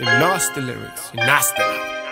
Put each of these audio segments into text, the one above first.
nasty lyrics, nasty.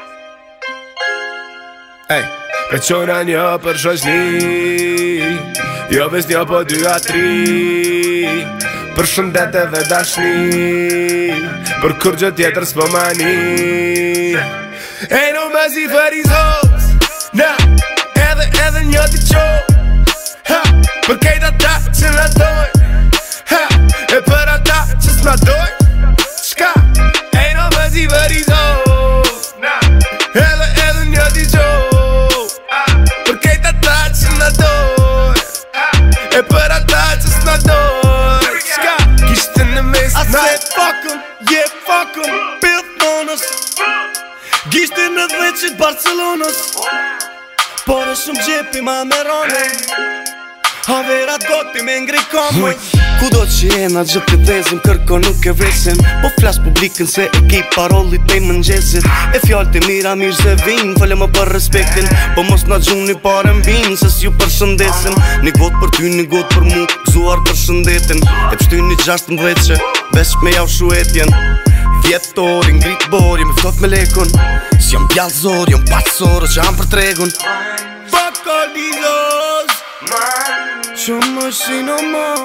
Ej, ka qona një për shoqni, jo ves një po 2 a 3, për shëndet edhe dashni, për kur gjë tjetër s'po mani. Ain't no mercy for these hoes, nah, edhe një t'i qo, ha, për kejt ata që na dojnë, ha, e për ata që s'na dojnë, shka. Ain't no mercy for these hoes, nah, edhe një t'i qo, për kejt ata që na dojnë, e për ata që s'na dojnë, shka. Kishtë në mes, I said fuck 'em, yeah fuck 'em, built on us. Gishtë në dheqit Barcelonës, por e shumë gjepi ma merone, haverat goti me ngri komoj. Kudo që jena gjithë të dhezim, kërko nuk e vresim, po flas publikën se e ki parolit pej mëngjesit. E fjallë të mira mirë se vinë, fale më për respektin, po mos na gjuni pare m'vinë, se s'ju përshëndesim. Një gotë për ty, një gotë për mu, gzuar për shëndetin, e pështy një 16 që vesh me jau shuetjen. Vjetori, ngrit bori, me ftot me lekun, s'jom bjallëzor, jom pasor, që ham për tregun. Fuck all these hoes, Shumë më shi no more,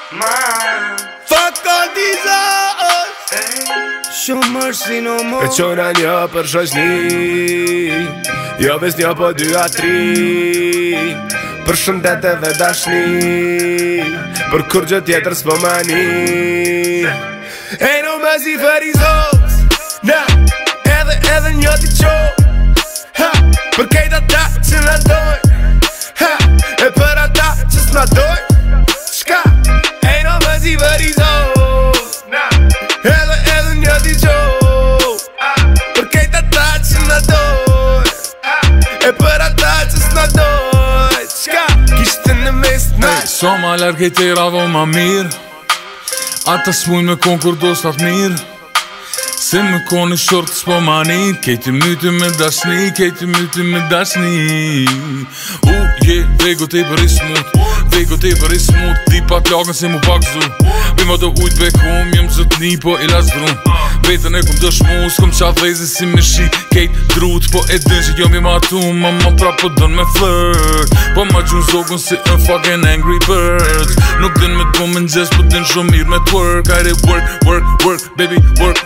fuck all these hoes. shumë më shi no E more. qona një për shoqni, jo ves një po 2 a 3, për shëndet edhe dashni, për kur gjë tjetër s'po mani. Ain't no mercy for these hoes, nah, edhe një t'i qo, ha, për kejt ata që na dojnë, ha, e për ata që s'na dojnë, shka. Ain't no mercy for these hoes, nah, edhe një t'i qo, për kejt ata që na dojnë, e për ata që s'na dojnë, shka. Kishtë në mes, nah. So ma larg e tjera vo ma mirë, ata s'mujnë me kon kur do s'tat mirë, se me kon në short s'po mani, kejti myti me dashni, kejti myti me dashni. Vego te për i smut, vego te për i smut, di pak lagën se mu pak zu, bima do ujt bek hum, jem zëtni po i lasdrum, vetën e kum dëshmu, s'kom qa dhezi si me shi, kejt drut, po e din që jom i martu, ma prap po dën me flirt, po ma gjun zogun si a fucking angry bird, nuk din me t'bo me n'gjes, po din shumë mirë me t'work, hajde work, baby, work.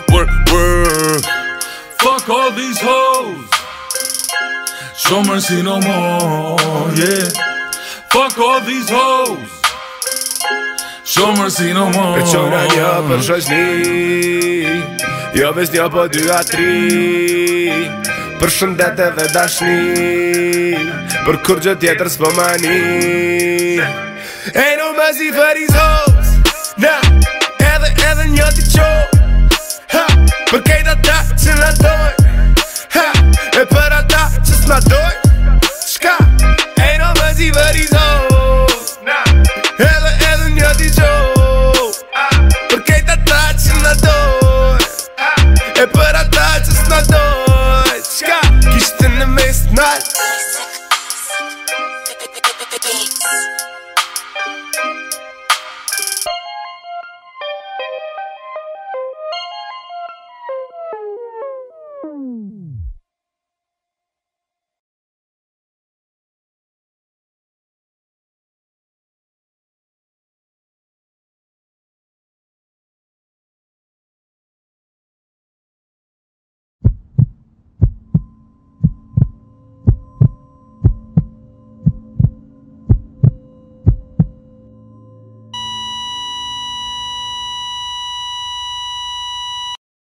Fuck all these hoes, show mercy no more, yeah. Fuck all these hoes, show mercy no more. E qona një për shoqni, jo ves një po 2 a 3, për shëndet edhe dashni, për kur gjë tjetër s'po mani. Ain't no mercy for these hoes, nah, edhe një t'i qo, ha, për kejt ata që na dojnë, ha, e për ata që s'na dojnë.